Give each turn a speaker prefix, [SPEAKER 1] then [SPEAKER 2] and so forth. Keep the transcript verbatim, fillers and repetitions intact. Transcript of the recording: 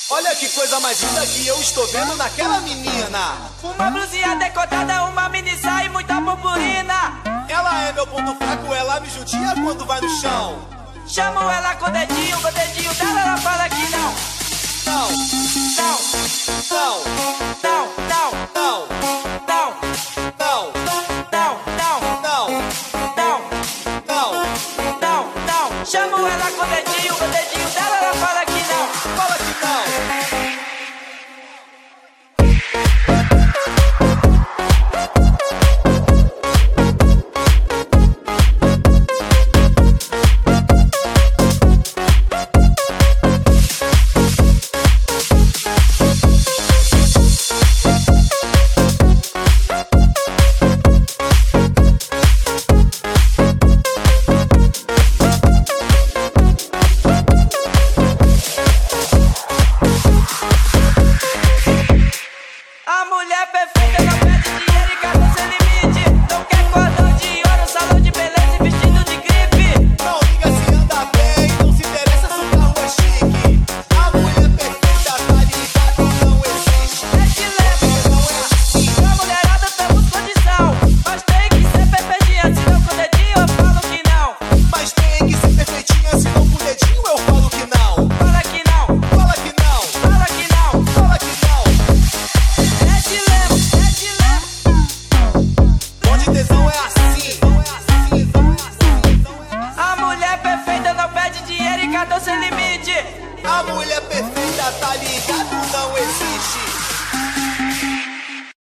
[SPEAKER 1] Olha que coisa mais linda que eu estou vendo naquela menina.
[SPEAKER 2] Uma blusinha decotada, uma mini saia e muita purpurina.
[SPEAKER 1] Ela é meu ponto fraco, ela me judia quando vai no chão.
[SPEAKER 2] Chamo ela com o dedinho, com o dedinho dela ela fala que não.
[SPEAKER 1] Não,
[SPEAKER 2] Não,
[SPEAKER 1] não,
[SPEAKER 2] não, não,
[SPEAKER 1] não,
[SPEAKER 2] não,
[SPEAKER 1] não,
[SPEAKER 2] não, não,
[SPEAKER 1] não,
[SPEAKER 2] não,
[SPEAKER 1] não.
[SPEAKER 2] não, não. Chamo ela com o dedinho, com o dedinho